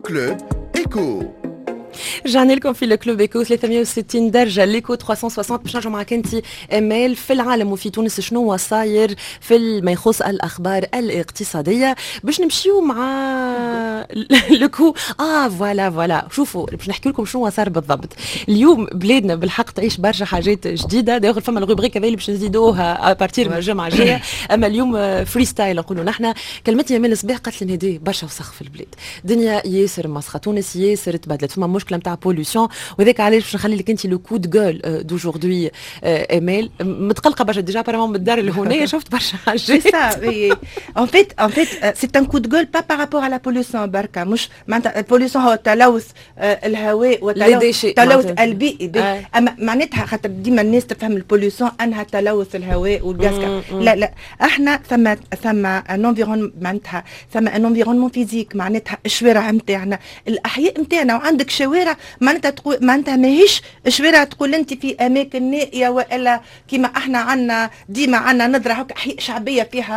كلوب إيكو. رجعنا لكم في الكلوب ايكو 360 درجه ليكو 360 باش نرجعوا معك انت امال في العالم وفي تونس شنو صاير في ما يخص الاخبار الاقتصاديه باش نمشيو مع لكو فوالا شوفوا باش نحكي لكم شنو صار بالضبط اليوم. بلادنا بالحق تعيش برشا حاجات جديده، داخل فما الروبريك هذه اللي باش نزيدوها ابارتير من الجمعه الجايه. اما اليوم فري ستايل نقولوا نحن. كلمتني امال الصباح قالت لي هذه برشا وسخ في البلاد، دنيا ياسر مسخه، تونس ياسر تبدلت، فما مشكله نتاع بوليسيون، وذاك علاش باش نخلي لك انت لو كود جول دوجوردي. امال متقلقه برشا ديجا بارامون من الدار الهونيه شفت برشا حاجات. C'est ça, oui. En fait, c'est un coup de gueule pas par rapport à la pollution بركة، مش معناتها البوليسيون هو تلوث الهواء وتلوث البيئي. اما معناتها خاطر ديما الناس تفهم البوليسيون انها تلوث الهواء والغاز. لا احنا ثم انفيرون، معناتها ثم انفيرونمون فيزيك، معناتها الشوارع نتاعنا، الاحياء نتاعنا، وعندك شوارع معناتها تقول معناتها ماهيش شوارع تقول انت في اماكن نائيه والا كيما احنا عندنا ديما عندنا نظره هكا احياء شعبيه فيها.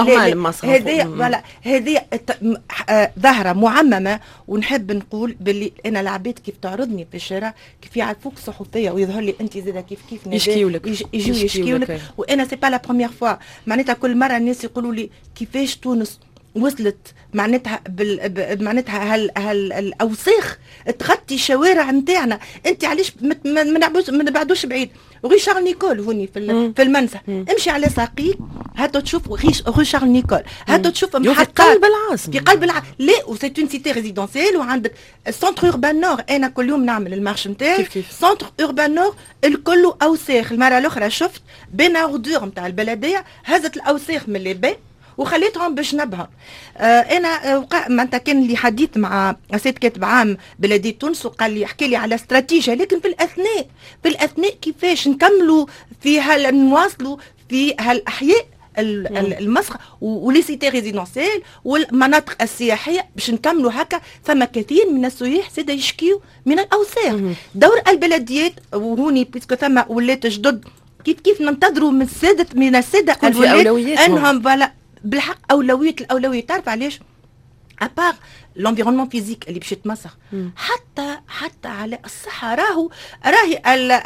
هذه ظاهره معممه. ونحب نقول باللي انا العباد كيف تعرضني في الشارع كيف يعرفوك صحفيه ويظهر لي انت زاده كيف يشكيوا لك يجيو يشكيوا لك. وانا سي با لا بروميير فوا، معناتها كل مره الناس يقولوا لي كيفاش تونس وصلت معناتها معناتها الاوساخ تغطي الشوارع نتاعنا. انت علاش ما نبعدوش بعيد؟ غي شارل نيكول هوني في المنسى، امشي على ساقيك هاتو تشوف غي شارل نيكول، هاتو تشوف في قلب العاصمه، في قلب لا وسيت اون سيتي ريزيدونسيال. وعندك سونتر اوربان نور، انا كل يوم نعمل المارش نتاعي سونتر اوربان نور الكل اوساخ. المره الاخرى شفت بين اوردور نتاع البلديه هزت الاوساخ من اللي بين وخليتهم باش نبها. انا معناتها كان لي حديث مع سيد كاتب عام بلديه تونس وقال لي يحكي لي على استراتيجيه، لكن في الاثناء كيفاش نكملوا في نواصلوا في هالاحياء المسخه ولي سيتي ريزيدونسيال والمناطق السياحيه باش نكملوا هكا. ثم كثير من السياح زاد يشكيوا من الاوساخ. دور البلديات وهوني بيسكو ثم ولات جدد كيف ننتظروا من الساده انهم فوالا بالحق الاولويه. تعرف علاش؟ ابار لونفيرونمون فيزيك اللي باش يتمسخ، حتى على الصحه. راهي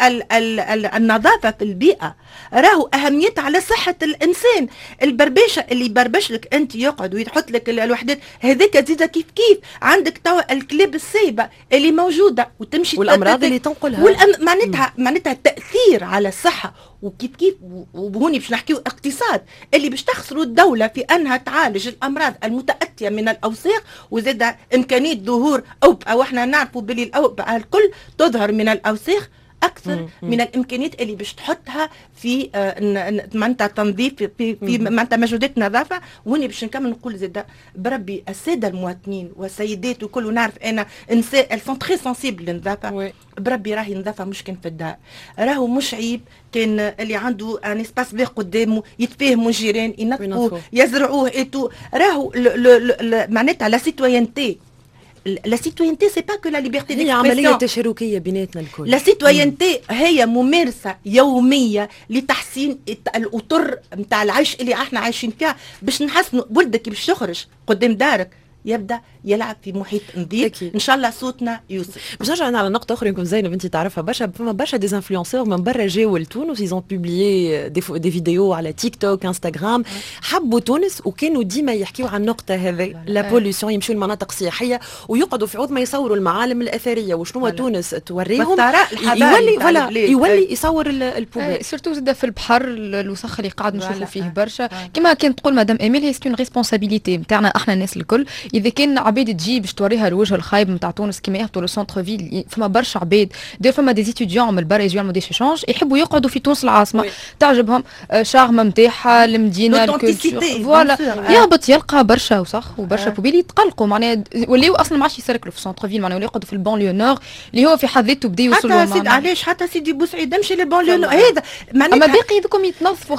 النظافه في البيئه راهو اهميتها على صحه الانسان. البربشه اللي يبربش لك انت يقعد ويحط لك الوحدات هذيك تزيد كيف عندك توا الكلاب السايبه اللي موجوده وتمشي والامراض اللي تنقلها معناتها التاثير على الصحه. وكيف وهوني باش نحكيو اقتصاد اللي باش تخسروا الدوله في انها تعالج الامراض المتاتيه من الاوساخ، وزاد امكانيه ظهور اوبئه. واحنا نعرفوا باللي الاوبئه الكل تظهر من الاوساخ اكثر من الامكانيات اللي باش تحطها في معناتها تنظيف في معناتها مجهودات نظافه. وهني باش نكمل نقول زاد بربي الساده المواطنين والسيدات وكل، نعرف انا نساء ال سون تري سنسيبل للنظافه. بربي راهي النظافه مش كان في الدار، راهو مش عيب كان اللي عنده ان اسباس بير قدامه يتفاهموا الجيران ينظفوه يزرعوه ايتو. راهو معناتها لا سيتوينتي. La citoyenneté c'est pas que la liberté d'expression. هي عملية تشاركية بيناتنا الكل. La citoyenneté هي ممارسة يومية لتحسين الأطر نتاع العيش اللي احنا عايشين فيها، باش نحسنوا ولدك باش يخرج قدام دارك يبدا يلعب في محيط نظيف. ان شاء الله صوتنا يوصل. باش نرجع على نقطه اخرى يمكن زينب انت تعرفها برشا، فما برشا دي انفلونسور من برا جاوا لتونس، يزون بوبليي دي فيديو على تيك توك انستغرام، حبوا تونس وكانوا ديما يحكيوا عن النقطه هذه لا بوليسيون، يمشوا لمناطق سياحيه ويقعدوا في عوض ما يصوروا المعالم الاثريه وشنو تونس توريهم، يولي يصور البوبال. سورتو زاد في البحر الوسخ اللي قاعد نشوفوا فيه برشا. كما كانت تقول مدام ايميل هي سكون ريسبونسابيلتي نتاعنا احنا الناس الكل. اذا كان عباد تجي باش توريها الوجه الخايب نتاع تونس كيما يهبطوا لو سونتر فيل، فما برشا عباد دير فما دي ستوديون من برا يجيو يعملوا دي شيشانج يحبوا يقعدوا في تونس العاصمه. تعجبهم شارم نتاعها المدينه الكولتور فوالا، يهبط يلقى برشا وسخ وبرشا بوبيل يتقلقوا معناها ولاو اصلا ما عادش يسركلوا في سونتر فيل، معناها يقعدوا في البانليو نور اللي هو في حد ذاته بدا يوصلوا. حتى سيدي علاش حتى سيدي بوسعيد امشي للبانليو نور هذا معناها اما باقي هذوكم يتنظفوا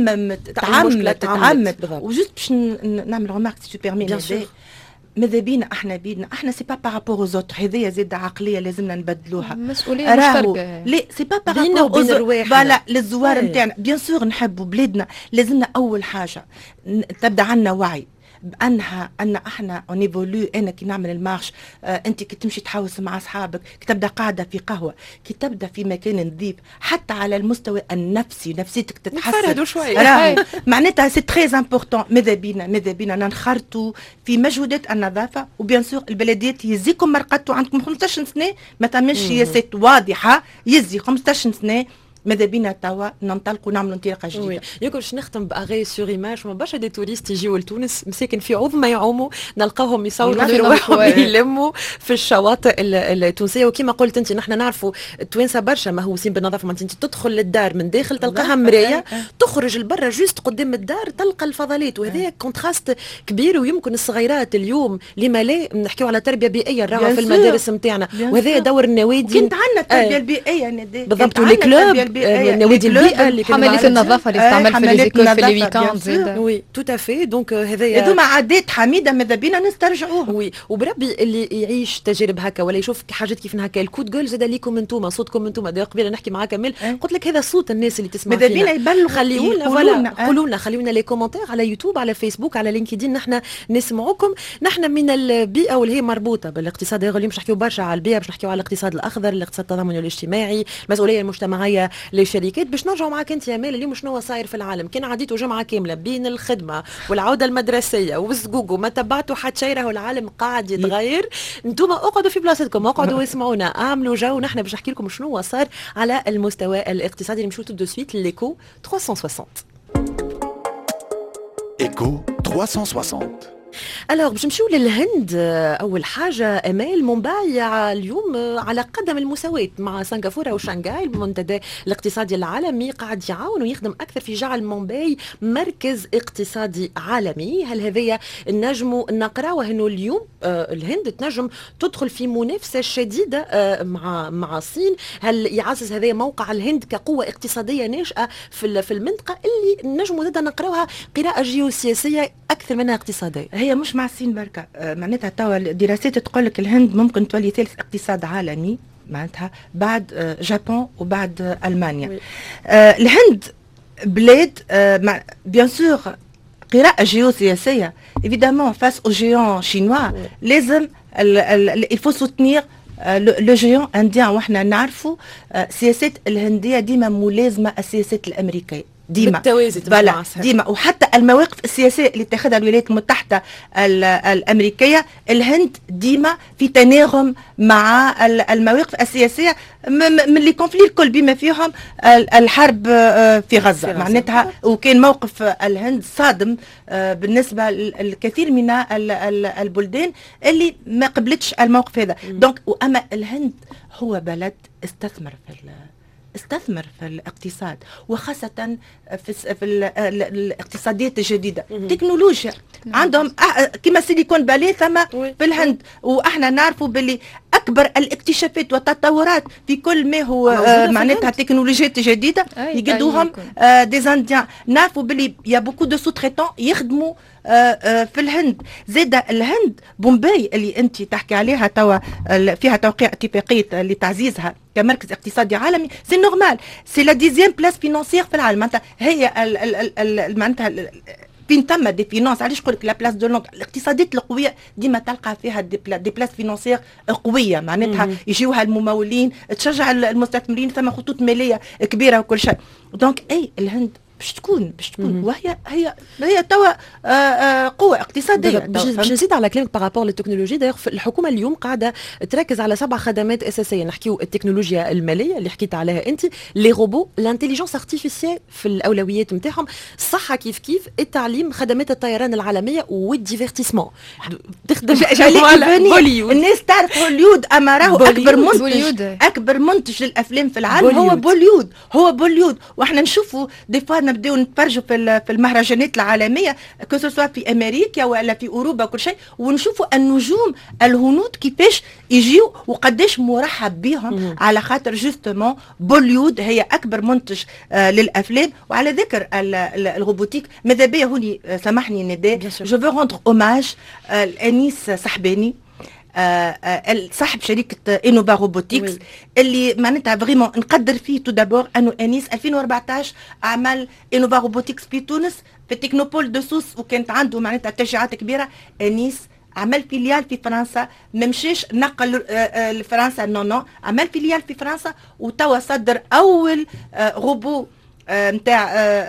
تعممت وجست باش نعمل ريمارك سي بيرمي. ماذا بينا احنا سي با بارابور اوز اوتر. هذيا زاد عقليه لازمنا نبدلوها، مسؤوليه مشتركه. لا سي با بارابور اوز اوتر فوالا للزوار نتاعنا. بيان سور نحبوا بلادنا، لازمنا اول حاجه تبدا عندنا وعي. بانها ان احنا اون ايفولو. انا كي نعمل المارش، انت كي تمشي تحوس مع اصحابك، كي تبدا قاعده في قهوه، كي تبدا في مكان نظيف، حتى على المستوى النفسي نفسيتك تتحسن شويه. معناتها سي تري امبورطون. ماذا بينا ننخرطوا في مجهودات النظافه. وبيان سور البلديات يزيكم مرقدتوا عندكم 15 سنه، ما تعملش سياسات واضحه، يزي 15 سنه. ماذا بينا توا ننطلقوا نعملوا انطلاقه جديده. ياكل باش نختم باغي سور ايماج. ما برشا دي توريست يجيو لتونس مساكن في عوض ما يعوموا، نلقاوهم يصوروا في رواحهم يلموا في الشواطئ التونسيه. وكما قلت انت نحن نعرفوا التوانسه برشا مهووسين بالنظافه. ما انت تدخل للدار من داخل تلقاها مرايه، تخرج لبرا جوست قدام الدار تلقى الفضلات. وهذا كونتراست كبير. ويمكن الصغيرات اليوم لما لا نحكيو على تربيه بيئيه راهو في المدارس نتاعنا، وهذا دور النوادي. كنت عندنا التربيه البيئيه بالضبط. ولي نوادي البيئه اللي حملات النظافه اللي استعمل في ليزيكول في لي ويكاند زاد. وي تو افي. دونك هذايا هذوما عادات حميده ماذا بينا نسترجعوهم. وي وبربي اللي يعيش تجارب هكا ولا يشوف حاجات كيف هكا. الكود جول زاد ليكم انتوما، صوتكم انتوما. قبيله نحكي معاك كامل قلت لك هذا صوت الناس اللي تسمع فينا. ماذا بينا يبلغوا، خليونا لي كومونتير على يوتيوب، على فيسبوك، على لينكدين. نحن نسمعوكم. نحن من البيئه واللي هي مربوطه بالاقتصاد. اليوم باش نحكيو برشا على البيئه، باش نحكيو على الاقتصاد الاخضر، الاقتصاد التضامني الاجتماعي، المسؤوليه المجتمعيه للشركات. باش نرجعوا معاك انت يا مال اليوم شنو صاير في العالم. كان عديتوا جمعه كامله بين الخدمه والعوده المدرسيه والزقوق وما تبعتوا حتى شيء، راهو العالم قاعد يتغير. انتم اقعدوا في بلاصتكم، اقعدوا واسمعونا، اعملوا جو. نحن باش نحكي لكم شنو صار على المستوى الاقتصادي. نمشيو تو دو سويت ليكو 360. ايكو 360. الوغ باش نمشيو للهند. اول حاجه امال مومباي اليوم على قدم المساواه مع سنغافوره وشنغهاي. المنتدى الاقتصادي العالمي قاعد يعاون ويخدم اكثر في جعل مومباي مركز اقتصادي عالمي. هل هذايا نجموا نقراوه انه اليوم الهند تنجم تدخل في منافسه شديده مع الصين؟ هل يعزز هذا موقع الهند كقوه اقتصاديه ناشئه في المنطقه اللي نجموا زاد نقراوها قراءه جيوسياسيه اكثر منها اقتصاديه؟ هي مش مع الصين بركة. معناتها توا الدراسات تقول لك الهند ممكن تولي ثالث اقتصاد عالمي معناتها بعد جابون وبعد ألمانيا. الهند بلاد بيان سور قراءة جيوسياسية évidemment face au géant chinois لازم il faut soutenir لو جيون انديان. واحنا نعرفوا السياسات الهندية ديما ملازمة السياسات الأمريكية ديما بالتوازي ديما. وحتى المواقف السياسيه اللي اتخذها الولايات المتحده الامريكيه، الهند ديما في تناغم مع المواقف السياسيه من اللي كونفلي الكل بما فيهم الحرب في غزه معناتها. وكان موقف الهند صادم بالنسبه للكثير من البلدان اللي ما قبلتش الموقف هذا. دونك واما الهند هو بلد استثمر في الاقتصاد، وخاصة في الاقتصاديات الجديدة. تكنولوجيا عندهم كما سيليكون بالي ثم في الهند. واحنا نعرفوا باللي اكبر الاكتشافات والتطورات في كل ما هو معناتها تكنولوجيات جديدة يقدوهم ديزانديان. نعرفوا باللي يا بوكو دو سوتريتون يخدموا في الهند. زاد الهند بومباي اللي انت تحكي عليها توا فيها توقيع اتفاقيه لتعزيزها كمركز اقتصادي عالمي. سي نورمال، سي لا 10 بلاس فينانسيير في العالم. معناتها هي معناتها فين تم دي فينانس. علاش نقول لك لا بلاس دو لوندر؟ الاقتصادات القويه ديما تلقى فيها دي بلاس فينانسيير قويه معناتها يجيوها الممولين، تشجع المستثمرين، ثم خطوط ماليه كبيره وكل شيء. دونك اي الهند باش تكون وهي هي توا قوه اقتصاديه. باش نزيد على كلامك بارابور للتكنولوجيا. دايوغ الحكومه اليوم قاعده تركز على 7 خدمات اساسيه. نحكيو التكنولوجيا الماليه اللي حكيت عليها انت، لي روبو، الانتيليجنس ارتيفيسيال في الاولويات نتاعهم، الصحه كيف التعليم، خدمات الطيران العالميه والديفيرتيسمون. تخدم بوليود. الناس تعرف هوليود اما راهو اكبر منتج للافلام في العالم هو بوليود. واحنا نشوفوا دي نبداو نتفرجوا في المهرجانات العالميه كسوا في امريكا ولا في اوروبا وكل شيء، ونشوفوا النجوم الهنود كيفاش يجيو وقداش مرحب بهم على خاطر جوستومون بوليود هي اكبر منتج للافلام. وعلى ذكر الروبوتيك ماذا بيا هوني سامحني نداء جو فو روندر اوماج انيس صحباني صاحب شركه انوفا روبوتيكس اللي معناتها فريمون نقدر فيه. تو دابور انه انيس 2014 عمل انوفا روبوتيكس في تونس في التكنوبول دو سوس وكانت عنده معناتها تشجيعات كبيره. انيس عمل فيليال في فرنسا، ما مشيش نقل لفرنسا، نو عمل فيليال في فرنسا، وتوا صدر اول روبو نتاع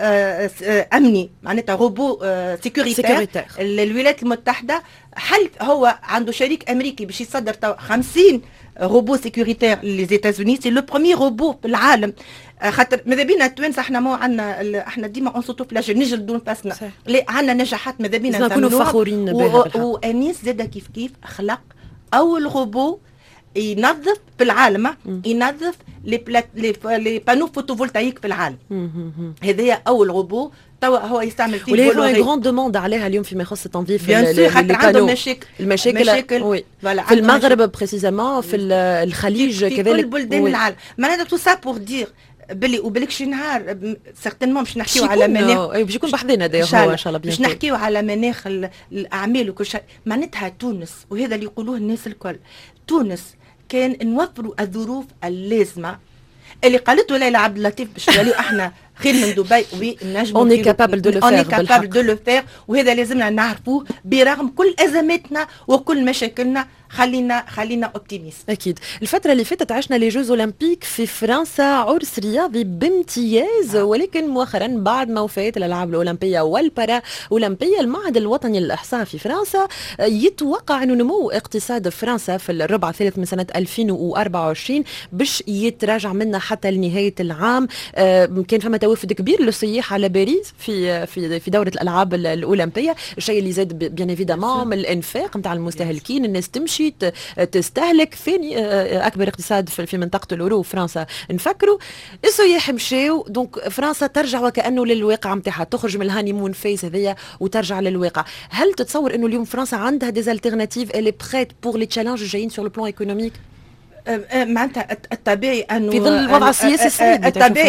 امني معناتها روبو سيكوريتير للولايات المتحده. حل هو عنده شريك امريكي باش يصدر توا 50 روبو سيكوريتير للإيتازوني. سي لو بروميير روبو في العالم. خاطر ماذا بينا التوانسه احنا ما عندنا احنا ديما اون سوتو فلاجيل نجلدوا نفسنا، لا عندنا نجاحات ماذا بينا نكونوا فخورين بها. وانيس زاد كيف خلق اول روبو ينظف في العالم، ينظف لي بانو فوتوفولتايك في العالم. هذايا اول روبو توا هو يستعمل فيه وليه هو غراند دوموند عليها اليوم فيما يخص التنظيف. خاطر عندهم المشاكل في المغرب بريسيزامون، في الخليج كذلك، في كل بلدان العالم. معناتها تو سا بور دير بلي وبلك شي نهار سيغتينمون باش نحكيو على مناخ، باش يكون بحذنا هو ان شاء الله باش نحكيو على مناخ الاعمال وكل شيء. معناتها تونس، وهذا اللي يقولوه الناس الكل، تونس كان نوفروا الظروف اللازمه اللي قالته ليلى عبد اللطيف باش نوليو احنا خير من دبي ونجموا اون كابابل دو لو فير، وهذا لازمنا نعرفوه برغم كل ازماتنا وكل مشاكلنا. خلينا اوبتيميست. اكيد. الفتره اللي فاتت عشنا لي جوز اولمبيك في فرنسا، عرس رياضي بامتياز، ولكن مؤخرا بعد ما وفات الالعاب الاولمبيه والبارا اولمبيه، المعهد الوطني للاحصاء في فرنسا يتوقع انه نمو اقتصاد فرنسا في الربع الثالث من سنه 2024 باش يتراجع منا حتى لنهايه العام. كان فما توافد كبير للسياح على باريس في دوره الالعاب الاولمبيه، الشيء اللي زاد بيان ايفيدامون من الانفاق نتاع المستهلكين، الناس تمشي تستهلك. ثاني اكبر اقتصاد في منطقه الاورو فرنسا. نفكروا السياح مشاو، دونك فرنسا ترجع وكانه للواقع نتاعها، تخرج من الهانيمون فيس هذيا وترجع للواقع. هل تتصور انه اليوم فرنسا عندها دي التيرناتيف الي بريت بور لي تشالنج الجايين سور لو بلان ايكونوميك؟ معناتها الطبيعي انه في ظل الوضع السياسي الصعب الطبيعي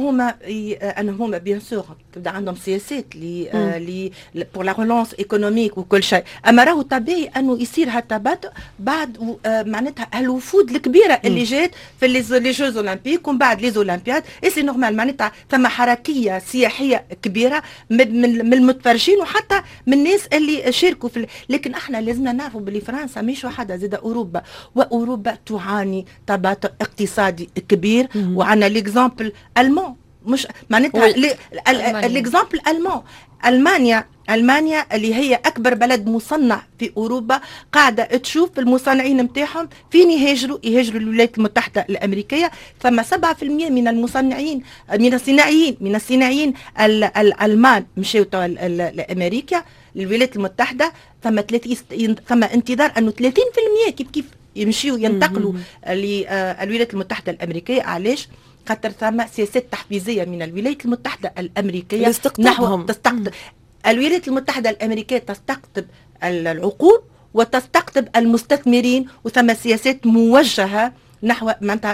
انهم هما بيان سور تبدا عندهم سياسات لي بور لا ريلانس ايكونوميك وكل شيء. اما راهو طبيعي انه يصير هالتباطؤ بعد معناتها الوفود الكبيره اللي جات في لي جوز اولمبيك ومن بعد لي اولمبياد. اي سي نورمال معناتها ثم حركيه سياحيه كبيره من المتفرجين وحتى من الناس اللي شاركوا في لكن احنا لازمنا نعرفوا بلي فرنسا مش وحدها، زاد اوروبا، واوروبا تعاني تباطؤ اقتصادي كبير. وعندنا ليكزامبل المان، مش معناتها ليكزامبل المانيا اللي هي اكبر بلد مصنع في اوروبا قاعده تشوف المصنعين نتاعهم فين يهاجروا للولايات المتحده الامريكيه. ثم 7% من المصنعين من الصناعيين الالمان مشاو لامريكا للولايات المتحده. ثم انتظار انه 30% كيف يمشيوا ينتقلوا للولايات المتحده الامريكيه. علاش؟ خاطر ثم سياسات تحفيزيه من الولايات المتحده الامريكيه نحو تستقطب الولايات المتحده الامريكيه تستقطب العقول وتستقطب المستثمرين، وثم سياسات موجهه نحو معناتها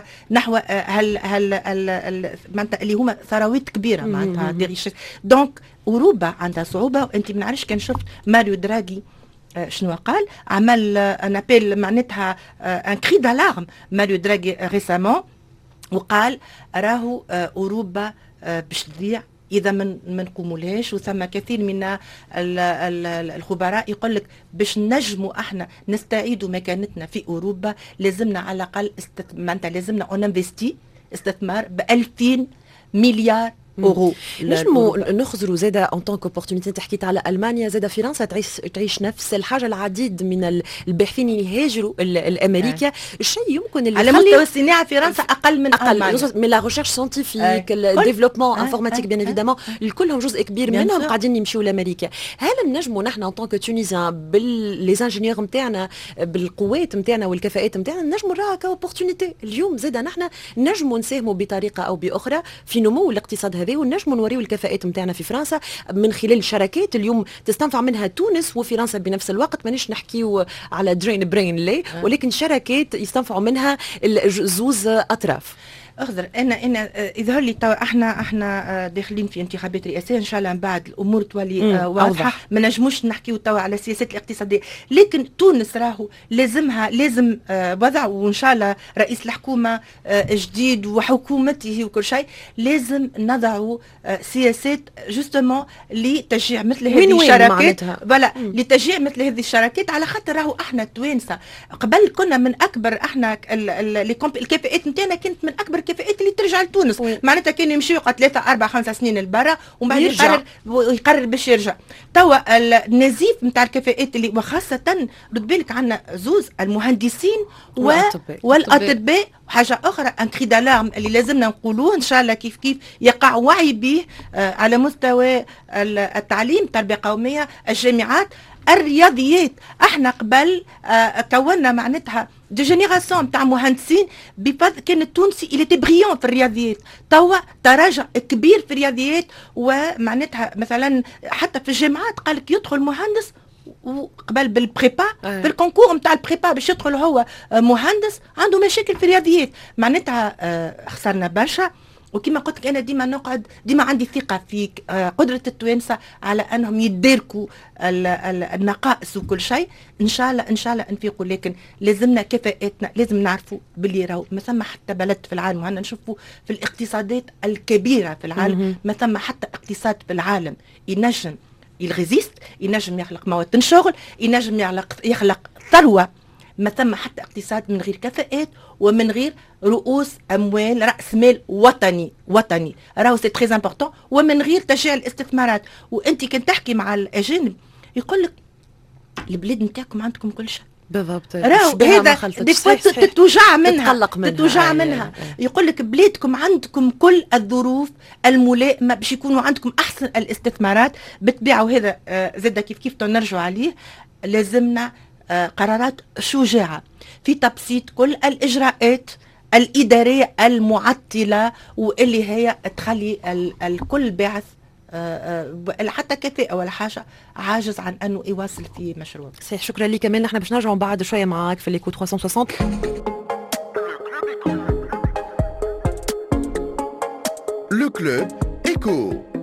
معناتها اللي هما ثروات كبيره معناتها دي ريشيس. دونك اوروبا عندها صعوبه. وانت ما نعرفش كان شفت ماريو دراغي شنو قال، عمل ان ابيل معناتها ان كري دالارم ماريو دراغي ريسامون، وقال راهو اوروبا باش تضيع اذا ما نقومولهاش. وثم كثير من الخبراء يقول لك باش نجموا احنا نستعيدوا مكانتنا في اوروبا لازمنا على الاقل معناتها لازمنا اون انفستي استثمار ب 2000 مليار اورو. نجموا نخزروا زاده اون طونك اوبورتونيتي. تحكيت على المانيا، زاده فرنسا تعيش نفس الحاجه. العديد من الباحثين يهاجروا لامريكا. الشيء يمكن اللي على مستوى الصناعه فرنسا اقل من المانيا، من لا ريشيرش ساينتيفيك، الديفلوبمون انفورماتيك بيان ايفيدامون، كلهم جزء كبير منهم قاعدين يمشيو لامريكا. هل نجموا نحن اون طونك تونيزيان بالليزانجينيور نتاعنا بالقوات نتاعنا والكفاءات نتاعنا نجموا نراها كاوبورتونيتي؟ اليوم زاده نحن نجموا نساهموا بطريقه او باخرى في نمو الاقتصاد هذا، ونجموا نوريو الكفاءات نتاعنا في فرنسا من خلال شراكات اليوم تستنفع منها تونس وفرنسا بنفس الوقت. مانيش نحكيو على درين برين لي، ولكن شراكات يستنفعوا منها زوز اطراف. اخضر انا يظهر لي توا احنا داخلين في انتخابات رئاسيه ان شاء الله من بعد الامور تولي واضحه. ما نجموش نحكيو توا على السياسات الاقتصاديه، لكن تونس راهو لازم وضع، وان شاء الله رئيس الحكومه جديد وحكومته وكل شيء لازم نضعوا سياسات جوستومون لتشجيع مثل هذه الشراكات، ولا لتشجيع مثل هذه الشراكات، على خاطر راهو احنا توانسه قبل كنا من اكبر، احنا الكفاءات نتاعنا كانت من اكبر الكفاءات اللي ترجع لتونس. معناتها كانوا يمشيو 3 4 5 سنين لبرا ومن بعد يقرر باش يرجع. توا النزيف نتاع الكفاءات اللي وخاصه رد بالك عندنا زوز المهندسين والاطباء. حاجه اخرى ان كري دالارم اللي لازمنا نقولوه ان شاء الله كيف يقع وعي به على مستوى التعليم، التربيه القوميه، الجامعات، الرياضيات. احنا قبل كونا معناتها دي جينيراسيون تاع مهندسين كان التونسي اللي بريون في الرياضيات، توا تراجع كبير في الرياضيات. ومعناتها مثلا حتى في الجامعات قالك يدخل مهندس وقبل بالبريبا في الكونكور نتاع البريبا باش يدخل هو مهندس عنده مشاكل في الرياضيات. معناتها خسرنا برشا. وكما قلت لك انا ديما عندي ثقه في قدره التوانسه على انهم يداركوا النقائص وكل شيء. ان شاء الله نفيقوا، لكن لازمنا كفاءاتنا، لازم نعرفوا باللي راهو ما ثم حتى بلد في العالم، وهنا نشوفوا في الاقتصادات الكبيره في العالم ما ثم حتى اقتصاد في العالم ينجم يغزيست، ينجم يخلق مواد شغل، ينجم يخلق ثروه. ما ثم حتى اقتصاد من غير كفاءات ومن غير رؤوس اموال، راس مال وطني راهو سي تري امبورطون، ومن غير تشجيع الاستثمارات. وانت كنت تحكي مع الاجانب يقول لك البلاد نتاعكم عندكم كل شيء بالضبط، راهو هذا تتوجع منها. يقول لك بلادكم عندكم كل الظروف الملائمه باش يكونوا عندكم احسن الاستثمارات بالطبيعه. وهذا زاد كيف نرجع عليه، لازمنا قرارات شجاعة في تبسيط كل الإجراءات الإدارية المعطلة، واللي هي تخلي الكل باعث حتى كفاءة ولا حاجة عاجز عن أنه يواصل في مشروع. صحيح، شكرا لك. كمان نحن باش نرجعوا بعد شوية معاك في ليكو 360. Le club éco.